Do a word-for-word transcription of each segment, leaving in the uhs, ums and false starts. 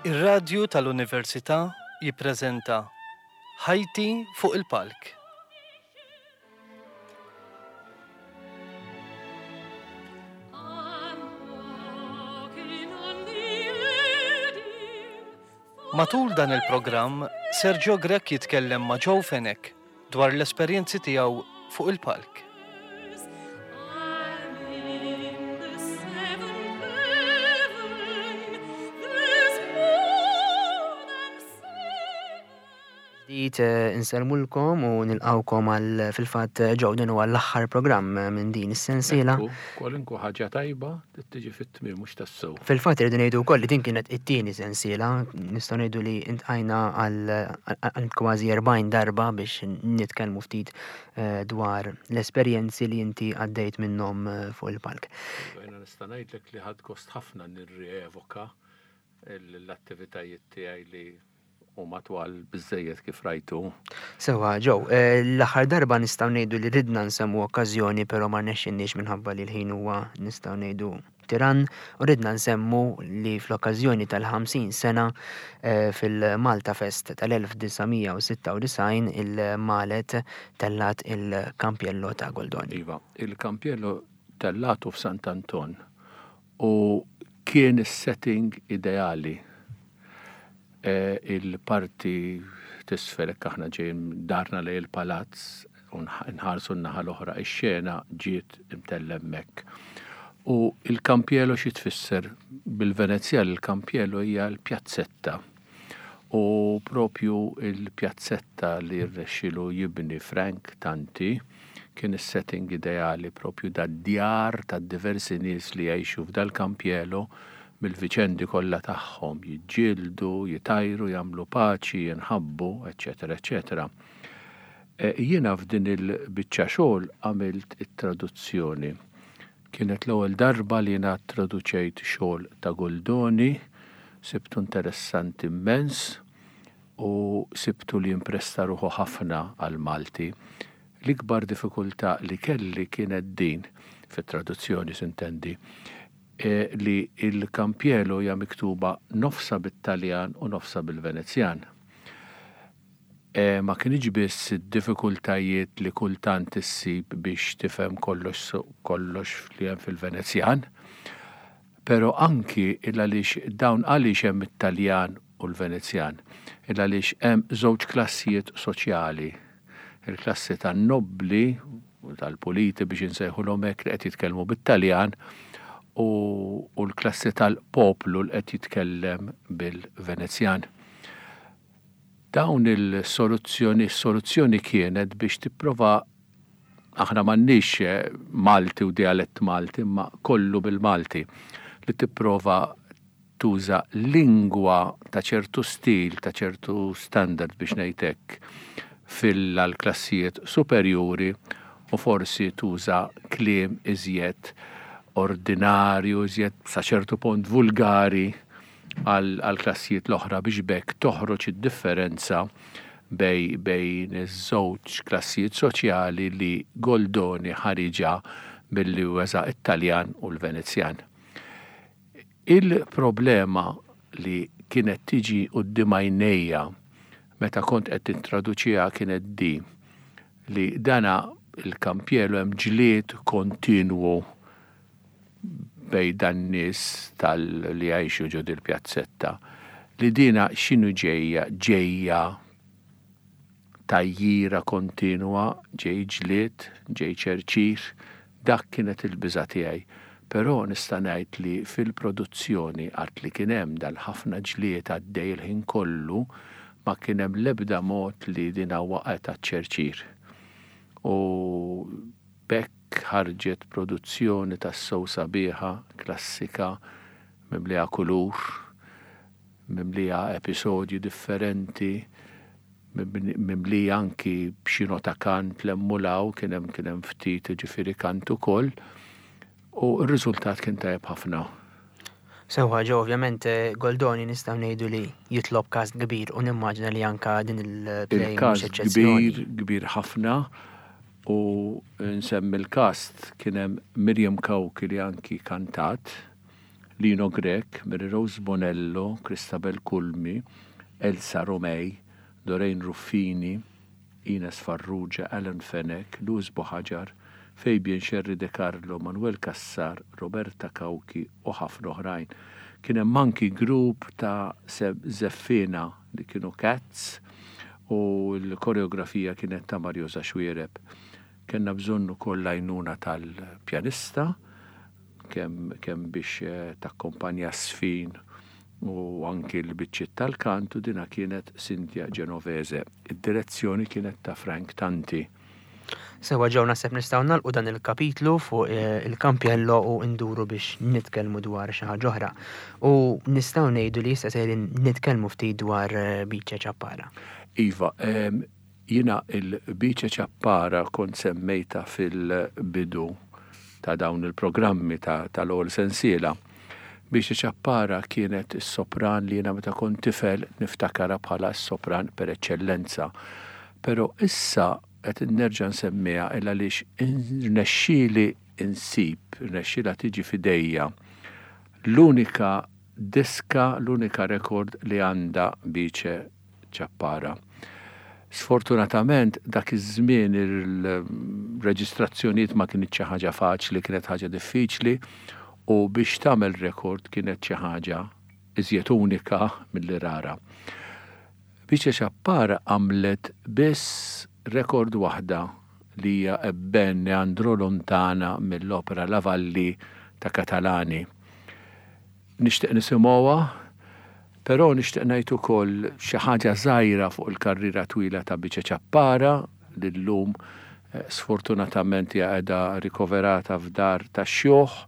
Ir-radju tal-Università jippreżenta Ħajti fuq il-palk. Matul dan il-programm, Sergio Grek jitkellem ma' Joe Fenech dwar l-esperjenzi tiegħu fuq il-palk. Dit inselmulkom u nilqawkom għal fil-fatt ġewden u għall-aħħar programm minn din is-sensiela. Kwalinkwa ħaġa tajba tiġi fit-tmiem mhux tas-sew. Fil-fatt irridu ngħidu wkoll li din kienet it-tieni sensiela, nistgħu ngħidu li intqajna għal kważi erbgħin darba biex nitkellmu ftit dwar l-esperjenzi li inti għaddejt minnhom fuq il-palk. Jiena nista' ngħidlek li ħadd gost ħafna nirrievoka l-attivitajiet tiegħi li u matwal biżżejjed kif rajtu. Sewa, Joe, l-aħħar darba nistgħu ngħidu li ridna nsemmu okkażjoni però ma rnexxinniex minħabba li l-ħin huwa nistgħu ngħidu tiran u ridna nsemmu li fl-okkażjoni tal-ħamsin sena fil-Malta Fest tal-elf tisgħumija sitta u disgħin il-Malet tellat il-kampjello ta' Goldoni. Iva, il-kampjello tellatu f'Sant'Anton u kien is-setting ideali. Il-parti tisfelek aħna ġejn darna lej il-palazz u nħarsu n-naħa l-oħra ix-xena ġiet imtellem hekk. U il-kampjello xi tfisser bil-Venezjan il-kampjello hija l-pjazzetta. U propju il-pjazzetta li rnexxielu jibni Frank Tanti kien is-setting ideali propju dad-djar tad-diversi nies li jgħixu f'dal-kampjello bil-viċendi kollha tagħhom jiġġieldu, jitajru, jagħmlu paċi, jinħabbu, eċetera, eċetera. Jiena f'din il-biċċa xogħol għamilt it-traduzzjoni. Kienet l-ewwel darba li jiena traduċejt xogħol ta' Goldoni, sibtu interessanti immens u sibtu li impresta ruħu ħafna għal Malti. L-ikbar diffikultà li kelli kienet din fit-traduzzjoni s'intendi. Li il-kampjello hija miktuba nofsa bit-Taljan u nofsa bil-Venezjan. Ma kienx biss id-diffikultajiet li kultant issib biex tifhem kollox kollox li hemm fil-Venezjan, però anki il għaliex dawn għaliex hemm it-Taljan u l-Venezjan, il għaliex hemm żewġ klassijiet soċjali, il-klassi tan-nobbli u tal-puliti biex insejħulhom hekk li qed jitkellmu bit-Taljan u l-klassi tal-poplu li qed jitkellem bil-Venezjan. Dawn il-soluzzjoni, soluzzjoni kienet biex tipprova aħna m'għandniex Malti u dialett Malti, imma kollu bil-Malti li tipprova tuża lingwa ta' ċertu stil, ta' ċertu standard biex ngħid hekk fil-klassijiet superjuri u forsi tuża kliem iżjed ordinarju, iżjed sa ċertu punt vulgari għal klassijiet l-oħra biex bekk toħroġ id-differenza bej bejn iż-żewġ klassijiet soċjali li Goldoni ħariġa billi weża it-Taljan u l-Venezjan. Il-problema li kienet tiġi quddiem għajnejja meta kont qed intraduċiha kienet di li dana il-kampjello hemm ġlied kontinwu bej dan nies tal-li jgħixu ġod il-pjazzetta. Li dina x'inhu ġejja ġejja tajjira kontinwa, ġej ġlied, ġej ċerċir, dak kienet il-biża' tiegħi. Però nista' ngħid li fil-produzzjoni għart li kien hemm dal-ħafna ġlied għaddej il-ħin kollu ma kien hemm l-ebda mod li dina waqgħet għaċ-ċerċir. U bekk ħarġet produzzjoni tas-sew sabiħa, klassika, mimlija kulur, mimlija episodji differenti, mimlija anki b'xi nota kant l-emmulaw kien hemm kien hemm ftit ġifieri kant ukoll u r-riżultat kien tajjeb ħafna. Sewa, Joe, ovvjament Goldoni nistgħu ngħidu li jitlob kast kbir u nimmaġina li anke din il-play mhux eċċezzjoni. Il-kast kbir kbir ħafna. U nsemmi l-kast kien hemm Miriam Kawki li anki kantat, Lino Grek, Mary Rose Bonello, Cristabel Kulmi, Elsa Romej, Doreen Ruffini, Ines Farrugia, Alan Fenek, Luz Boħaġar, Fabian Sherry De Carlo, Manuel Kassar, Roberta Kawki u ħafna oħrajn. Kien hemm anki grupp ta' Zeffina li kienu Cats u l-koreografija kienet ta' Mario Zaxwiereb. Kenna bżonnu koll għajnuna tal-pjanista, kemm kem biex takkompanja Sfin u anki l-biċċiet tal-kantu dina kienet Cynthia Genovese. Id-direzzjoni kienet ta' Frank Tanti. Sewa ġew naħseb nistgħu nagħlqu dan il-kapitlu fuq il-kampjello u nduru biex nitkellmu dwar xi ħaġa oħra. U nistgħu ngħidu li issa sejrin nitkellmu ftit dwar Biċċa Ċappara. Iva, jiena il-Biċċa Ċappara kont semmejta fil-bidu ta' dawn il-programmi tal-ewwel sensiela. Biċċa Ċappara kienet is-sopran li jiena meta kont tifel niftakara bħala s-sopran per eċċellenza. Però issa qed nerġa' nsemmiha illa għaliex irnexxieli insib, irnexxiela tiġi fidejja l-unika diska, l-unika rekord li għandha Biċċa Ċappara. Sfortunatament dak iż-żmien il-reġistrazzjonijiet ma kienx xi ħaġa faċli, kienet ħaġa diffiċli u biex tagħmel rekord kienet xi ħaġa iżjed unika milli rara. Biċċa Ċappara għamlet biss rekord waħda li hija Ebben Neandro Lontana mill-opera La Valli ta' Katalani. Nixtieq nisimgħuha, però nixtieq ngħid ukoll xi ħaġa żgħira fuq il-karriera twila ta' Biċċa Ċappara li llum sfortunatament hija qiegħda rikoverata f'dar tax-xjuħ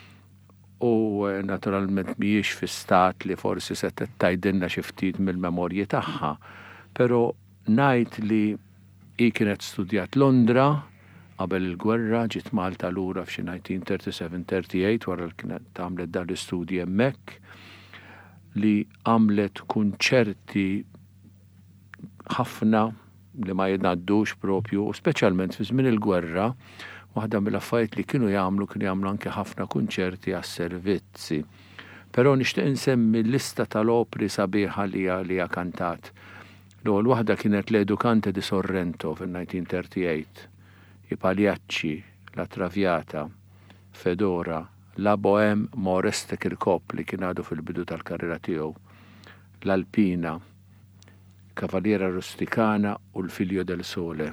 u naturalment mhijiex fi stat li forsi se tgħidilna xi ftit mill-memorji tagħha, però ngħid li I kienet studjat Londra, qabel il-gwerra, ġiet Malta lura f'xi nineteen thirty-seven thirty-eight wara li kienet għamlet dan l-istudji hemmhekk, li għamlet kunċerti ħafna li ma jingħaddux propju, u speċjalment fi żmien il-gwerra, waħda mill-affarijiet li kienu jagħmlu kienu jagħmlu anke ħafna kunċerti għas-servizzi. Però nixtieq insemmi l-lista tal-opri sabiħa li hija kantat. L-ewwel waħda kienet L'Educante di Sorrento fil-nineteen thirty-eight, I Pagliacci, La Traviata, Fedora, La Bohème Moreste Kirkop li kien għadu fil-bidu tal-karriera tiegħu, L'Alpina, Cavaliera Rusticana u L-Figlio del Sole.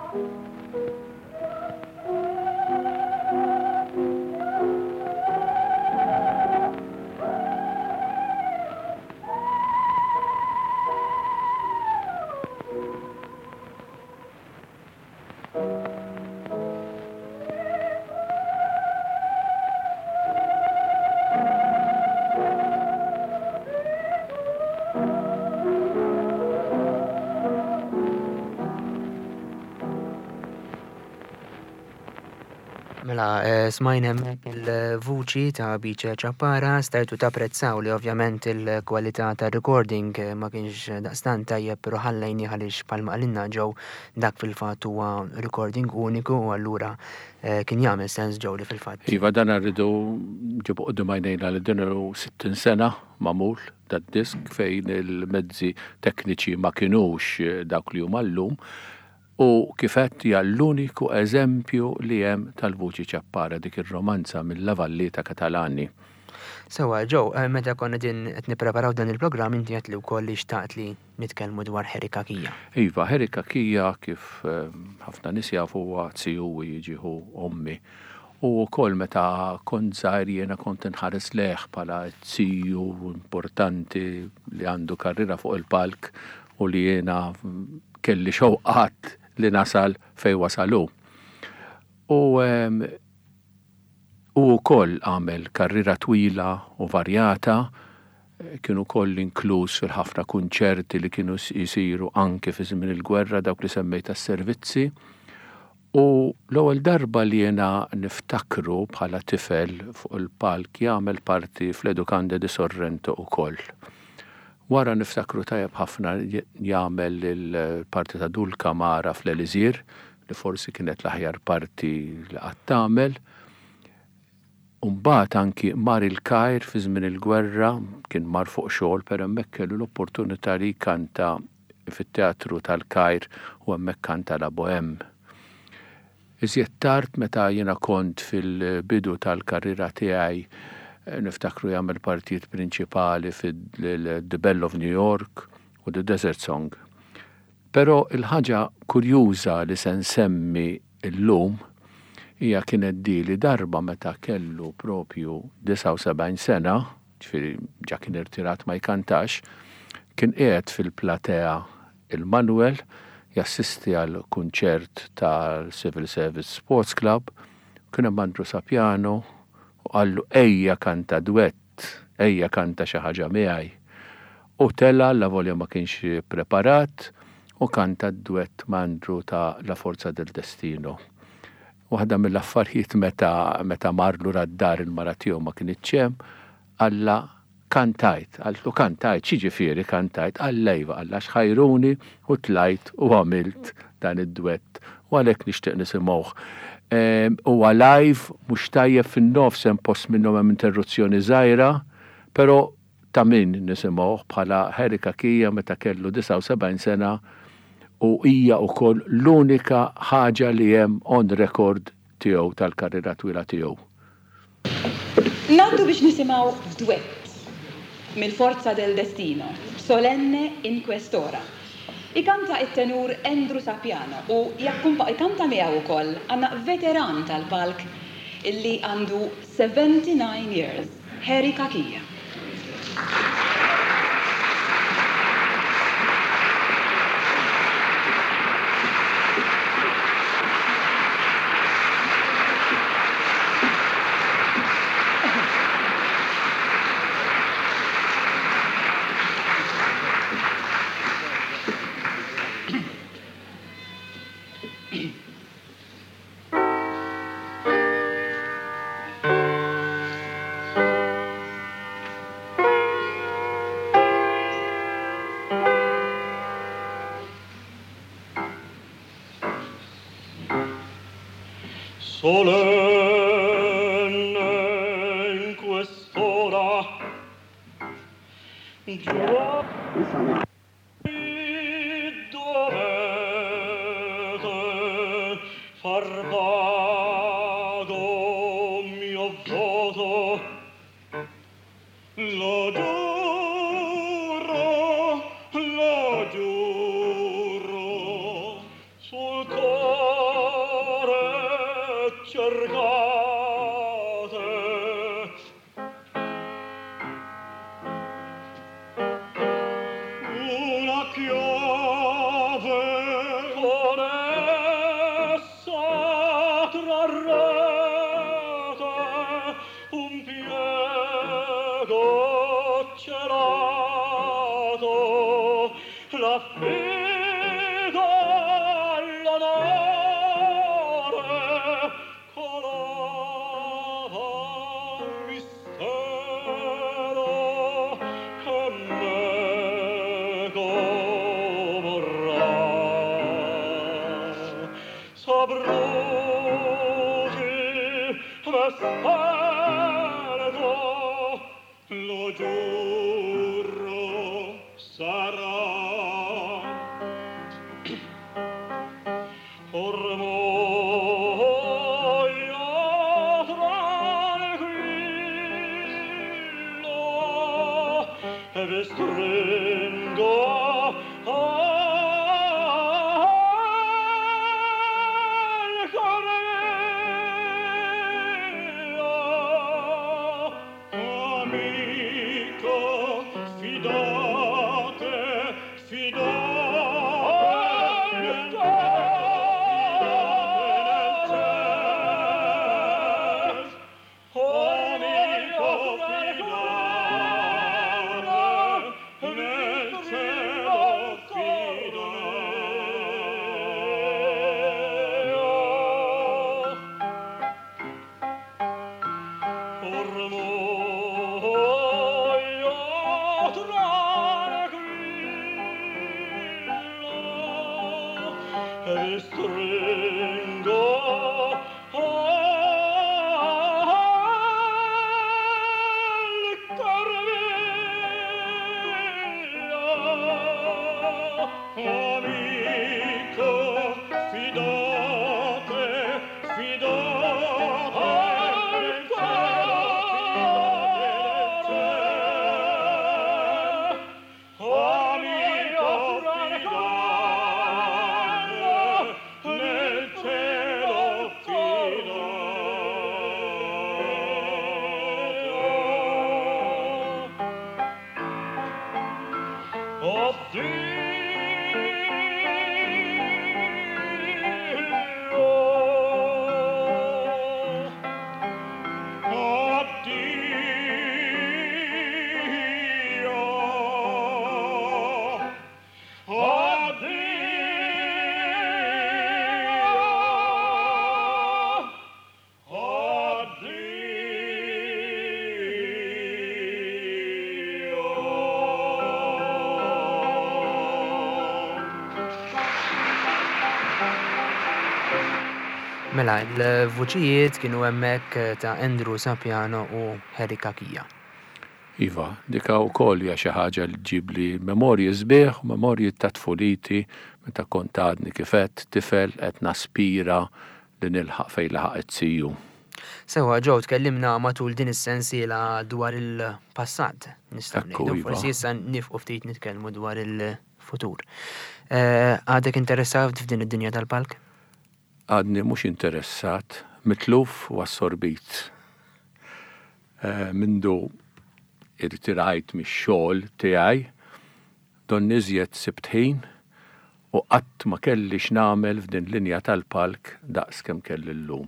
Mela, eh, smajna hemmhekk il-vuċi ta' Biċe Ċappara, stajtu tapprezzaw li ovvjament il-kwalità ta' recording eh, ma kienx daqstan tajjeb, però ħallejni għaliex palma għalinna ġew dak fil-fatt huwa recording uniku u allura eh, kien jagħmel sens ġew li fil-fatt. Iva dan rridu ġibu qudiem għajnejna li din sittin sena magħmul dat-disk fejn il-mezzi tekniċi ma kinux dak li huma llum. U kifet hija l-uniku eżempju li hemm tal-Vuċi Ċappara dik ir-romanza mill-lavalli ta' Katalani. Sewa, ġew, meta konna din qed nippreparaw dan il-programm inti qed li wkoll li xtaqt li nitkellmu dwar Harry Kakija. Iva, Harry Kakija kif ħafna nies jafu huwa tziju jiġiħu ommi. U wkoll meta kont żgħir jiena kont inħares leħ bħala tziju importanti li għandu karriera fuq il-palk u li jiena kelli xewqat li nasal fej wasalu. U um, u koll għamel karriera twila u varjata, kienu koll inkluż fil-ħafna kunċerti li kienu jisiru anke fi żmien il-gwerra dawk li semmejta s-servizzi. U l-ewwel darba li jena niftakru bħala tifel fuq il-palk jagħmel parti fl-Edukande di Sorrento ukoll. Wara niftakru tajjeb ħafna jagħmel il-parti ta' Dulka Mara fl-Elizir, li forsi kienet l-aħjar parti li qatt tagħmel. Mbagħad anki mar il-Kajr fi żmien il-gwerra, kien mar fuq xogħol per hemmhekk kellu l-opportunità li jkanta fit-teatru tal-Kajr u hemmhekk kanta la Bohem. Iżjed tard meta jiena kont fil-bidu tal-karriera tiegħi niftakru jagħmel partijiet prinċipali fil-The Belle of New York u The Desert Song. Però il-ħaġa kurjuża li se nsemmi llum hija kienet di li darba meta kellu propju disa' u sebgħin sena, ġifieri ġa kien irtirat ma jkantax, kien qiegħed fil-platea il-Manuel jassisti għal kunċert tal-Civil Service Sports Club, kien hemm Andrew Sapjano u għallu ejja kanta duett, ejja kanta xi ħaġa miegħi. U tella la volja ma kienx preparat u kanta duett ma' Andrew ta' La Forza del Destino. Waħda mill-affarijiet meta meta marlu rad-dar il-mara tiegħu ma kien iċċem, alla kantajt, għallu kantajt, xiġifieri kantajt, għallejva, għalla xħajruni u tlajt u għamilt dan id-duett. U għalhekk nixtieq nisimgħuh. U live mhux tajjeb fin-nofs hemm post minnhom hemm interruzzjoni żgħira, però ta' min nisimgħuh bħala Harry Kakija meta kellu disa' u sebgħin sena u hija wkoll l-unika ħaġa li hemm on record tiegħu tal-karriera twila tiegħu. Ngħaddu biex nisimgħu duett mill-Forza del Destino, Solenne in quest'ora. Ikanta it-tenur Andrew Sapjano u jakkumpa ikanta miegħu wkoll għandna veteran tal-palk illi għandu seventy-nine years, Harry Kakija. Solenne in quest'ora dovete far vago mio voto, lo giuro, lo giuro sul cuore. cercate. Una chiave con essa trarrete un piego cerato, la fida all'onore colava un mistero che meco vorrà. Sabrosi vesperto, lo giuro sarà. Ormai tranquillo e vi stringo al cuore mio. Amico, fidate, fidate. Stringo al cuore mio. Amico, fidate, fidate al cuore. Amico, fidate nel cielo, fidate. Oh Mela, l-vuċijiet kienu hemmhekk ta' Andrew Sapiano u Harry Kakija. Iva, dika u koll hija xi ħaġa li ġib li memorji sbieħ u memorji ta' tfuliti meta kont għadni kifet tifel qed naspira li nilħaq fejn laħaqet siju. Sewa ġew tkellimna matul din is-sensiela dwar il-passat, nistgħu ngħidu, forsi issa nifqu ftit nitkellmu dwar il-futur. Għadek interessat f'din id-dinja tal-palk? Għadni mhux interessat, mitluf u assorbit. Mindu irtirajt mix-xogħol tiegħi, donni iżjed sibt ħin u qatt ma kellix nagħmel f'din linja tal-palk daqs kemm kelli llum.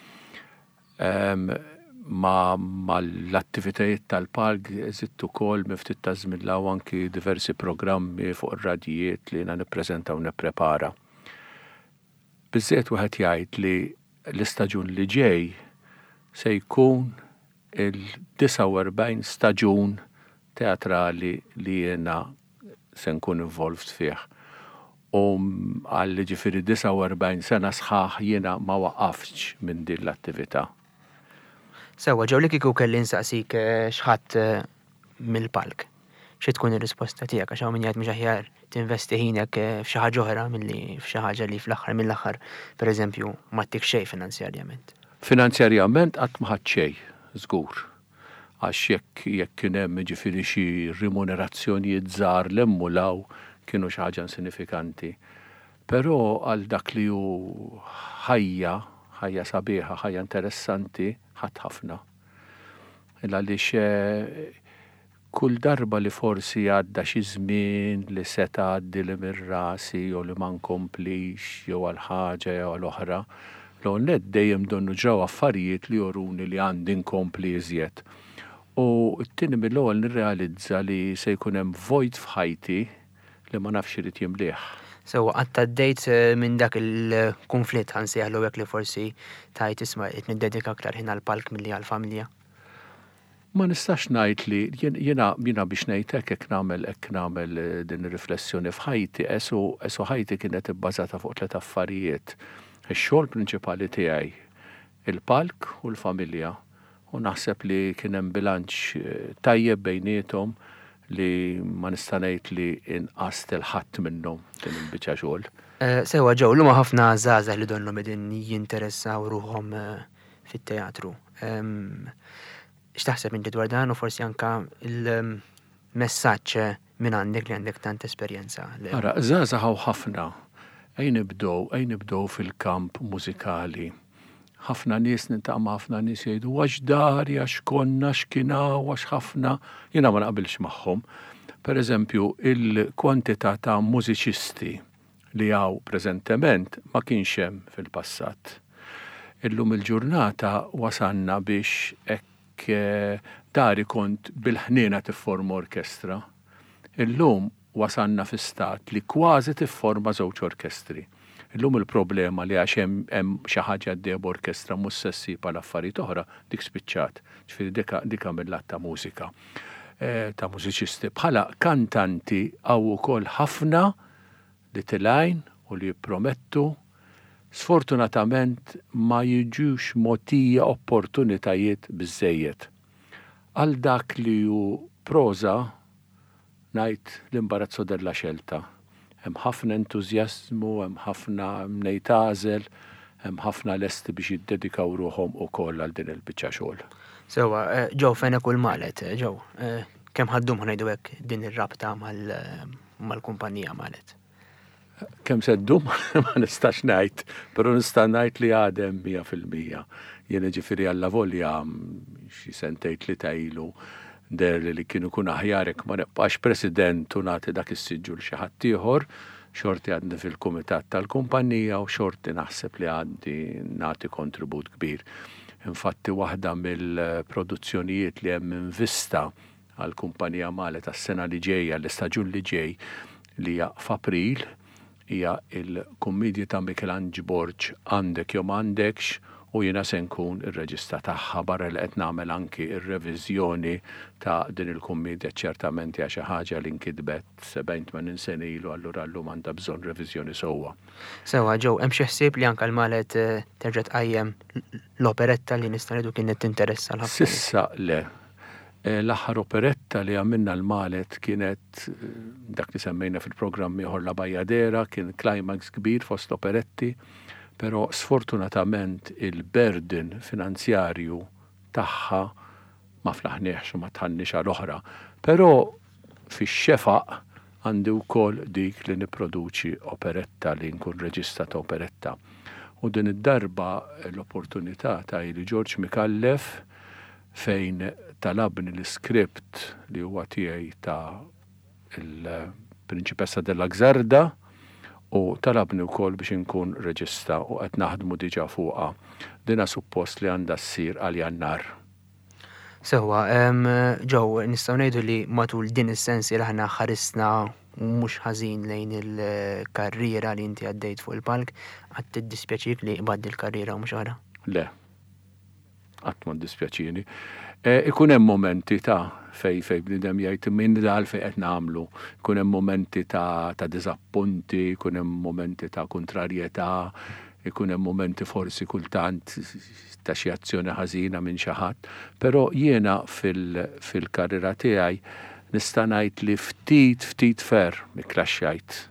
Ma mal-attivitajiet tal-palk eżitt ukoll miftit ta' żmien u anki diversi programmi fuq ir-radjijiet li jiena nippreżenta u nipprepara. Biżżejjed wieħed jgħid li l-istaġun li ġej se jkun il-disa u erbgħin staġun teatrali li jiena se nkun involved fih. U għal ġifieri disa u erbgħin sena sħaħ jiena ma waqafx minn din l-attività. Sewwa ġew li kieku kelli nsaqsik x'ħadd mill-palk. Xi tkun ir-risposta tiegħek għax hawn min jgħid mhux aħjar tinvesti ħinek f'xi ħaġa oħra milli f'xi ħaġa li fl-aħħar mill-aħħar pereżempju ma ttik xejn finanzjarjament. Finanzjarjament qatt ma ħadd xejn, żgur. Għax jekk jekk kien hemm ġifieri xi rimunerazzjonijiet żgħar li emmulaw kienu xi ħaġa sinifikanti. Però għal dak li hu ħajja, ħajja sabiħa, ħajja interessanti, ħadd ħafna. Illa għaliex kull darba li forsi għadda xi żmien li se tgħaddi li mir-rasi jew li ma nkomplix jew għal ħaġa jew għal oħra, l-għonnet dejjem donnu ġew affarijiet li joruni li għandi nkompli iżjed. U t-tieni mill-ewwel nirrealizza li se jkun hemm vojt f'ħajti li ma nafx irid jimlieħ. Sewa għatta d-dejt minn dak il-konflitt ħansejħlu hekk li forsi tajt isma' qed niddedika aktar ħin għall-palk milli għall-familja. Ma nistax ngħid li jiena jiena biex ngħid hekk hekk nagħmel hekk nagħmel din ir-riflessjoni f'ħajti esu esu ħajti kienet ibbażata fuq tliet affarijiet. Ix-xogħol prinċipali tiegħi, il-palk u l-familja. U naħseb li kien hemm bilanċ tajjeb bejniethom li ma nista' ngħid li inqast il-ħadd minnhom din il-biċċa xogħol. Sewa ġew l ħafna żgħażagħ li donhom qegħdin jinteressaw ruhom fit-teatru. X'taħseb inti dwar dan u forsi anke il-messaġġ minn għandek li għandek tant esperjenza? Ara, żgħażagħ hawn ħafna. Ejn nibdow, ejn nibdow fil-kamp mużikali. Ħafna nies nintaqma ħafna nies jgħidu għax dari, għax konna, għax kienaw, għax ħafna. Jiena ma naqbilx magħhom. Pereżempju, il-kwantità ta' mużiċisti li hawn preżentement ma kienx hemm fil-passat. Illum il-ġurnata wasanna biex hekk dari kont bil-ħniena tifforma orkestra. Illum wasanna fi stat li kważi tifforma żewġ orkestri. Illum il-problema li għax hemm xi ħaġa għaddejja b'orkestra mhux se ssib għal affarijiet oħra dik spiċċat. Ġifieri dika mill-lat ta' mużika. Ta' mużiċisti bħala kantanti hawn ukoll ħafna li tilgħin u li jippromettu sfortunatament ma jiġux mogħtija opportunitajiet biżżejjed. Għal dak li hu proża ngħid l-imbarazzo della xelta. Hemm ħafna entużjażmu, hemm ħafna mnejtażel, hemm ħafna lesti biex jiddedikaw ruhom ukoll għal din il-biċċa xogħol. Sewa, ġew fejn kull Malet, ġew, kemm ħaddum ħanejdu hekk din ir-rabta mal-kumpanija Malet? Kemm seddum ma nistax ngħid, però nista' ngħid li għadhem mija fil-mija. Jien ġifieri alla volja xi sentejn tlieta ilu der li kienu kun aħjarek ma nebqax president u nagħti dak is-siġġu l xi ħadd ieħor, xorti għadni fil-kumitat tal-kumpanija u xorti naħseb li għandi nagħti kontribut kbir. Infatti waħda mill-produzzjonijiet li hemm invista għall-kumpanija Malet tas-sena li ġejja, l-istaġun li ġej li hija f'April hija il-kummedja ta' Michelangelo Borg Għandek jew m'għandekx u jiena se nkun ir-reġista tagħha barra li qed nagħmel anki ir-reviżjoni ta' din il-kummedja ċertament hija xi ħaġa li nkitbet sebgħin tmien sena ilu allura llum għandha bżonn reviżjoni sewwa. Sewwa ġew hemm xi ħsieb li anke l-Malet terġa' tqajjem l-operetta li nista' ngħidu kienet tinteressa l-ħafna. Sissa le. L-aħħar operetta li għamilna l-Malet kienet dak li semmejna fil-programm ieħor La Bajadera, kien climax kbir fost operetti. Pero sfortunatament il-burden finanzjarju tagħha ma flaħniex u ma tħannix għal oħra. Pero fix-xefaq għandi wkoll dik li nipproduċi operetta li nkun reġista ta' operetta. U din id-darba l-opportunità ta' li George Mikallef fejn talabni l-iskript li huwa tiegħi ta' il-Prinċipessa della Gżarda u talabni wkoll biex inkun reġista u qed naħdmu diġà fuqha. Dina suppost li għandha ssir għal Jannar. Sewwa, ġew nistgħu ngħidu li matul din is-sensi li aħna ħarisna mhux ħażin lejn il-karriera li inti għaddejt fuq il-palk, qatt tiddispjaċik li qbaddi l-karriera u mhux oħra? Le. Qatt ma ddispjaċini. Ikun hemm momenti ta' fej fej bnidem jgħid min dal fej qed nagħmlu. Ikun hemm momenti ta' ta' diżappunti, ikun hemm momenti ta' kontrarjetà, ikun hemm momenti forsi kultant ta' xi azzjoni ħażina minn xi ħadd. Però jiena fil-karriera tiegħi nista' ngħid li ftit ftit fer miklaxxajt.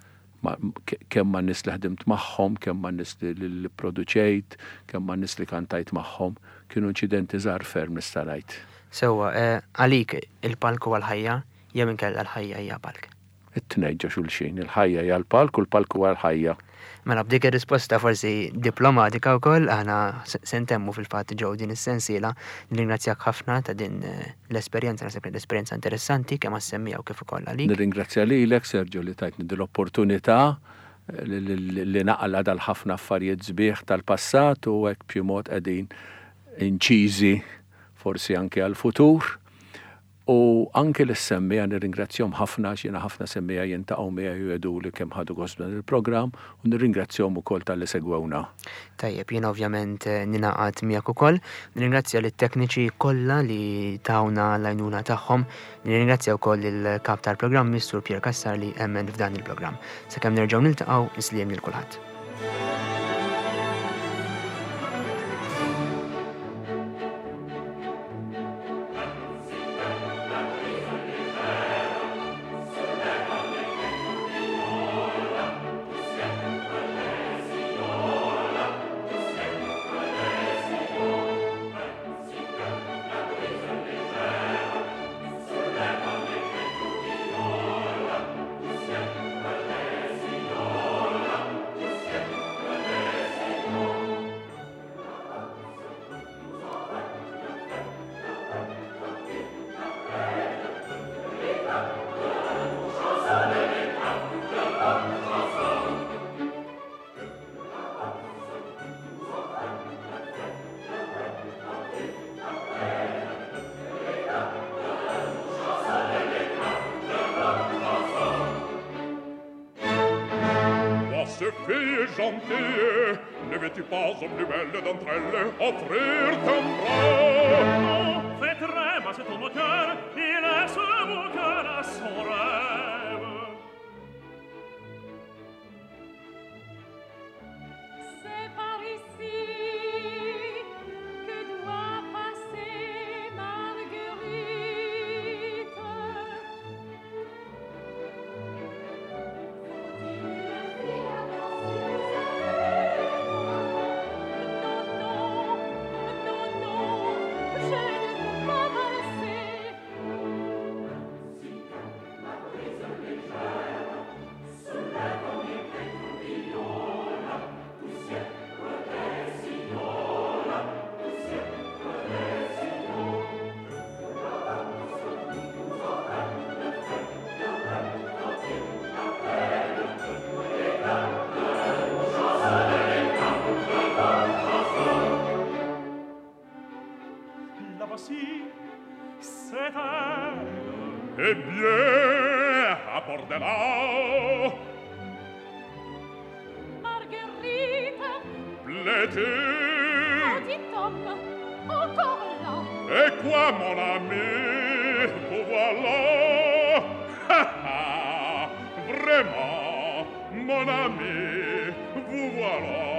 Kemm ma nies li ħdimt magħhom, kemm ma nies li produċejt, kemm ma nies li kantajt magħhom, kienu inċidenti żgħar ferm nista' ngħid. Sewwa, għalik il-palk huwa l-ħajja jew inkella l-ħajja hija palk? it-tnejġa xulxin, il-ħajja hija l-palk u l-palk huwa l-ħajja. Mela b'dik ir-risposta forsi diplomatika wkoll aħna se ntemmu fil-fatt ġew din is-sensiela. Nirringrazzjak ħafna ta' din l-esperjenza, naħseb l-esperjenza interessanti kemm assemmija u kif ukoll għalik. Nirringrazzja lilek Sergio li tajtni din l-opportunità li naqla dal-ħafna affarijiet sbieħ tal-passat u hekk b'xi mod qegħdin inċiżi forsi anke għal-futur. U anke l-semmija nirringrazzjom ħafna x'jiena ħafna semmija jintaqgħu miegħi u jgħiduli kemm ħadu gost dan il-programm u nirringrazzjahom ukoll tal-li segwewna. Tajjeb, jiena ovvjament ninaqat miegħek ukoll. Nirringrazzja lit-tekniċi kollha li tawna l-għajnuna tagħhom. Nirringrazzja wkoll il-kap tal-programm Mister Pier Kassar li emmen f'dan il-programm. Sakemm nerġgħu niltaqgħu isliem lil kulħadd. Fille gentille, ne veux-tu pas aux plus belles d'entre elles offrir ton bras? Non, fais trêve, c'est ton cœur, il laisse mon cœur à son rêve. C'est par ici que doit passer Marguerite. Eh bien, abordez-la. Marguerite, Plaît-il? petit homme, encore là. Et quoi, mon ami? Vous voilà? Ha ha! Vraiment, mon ami, vous voilà.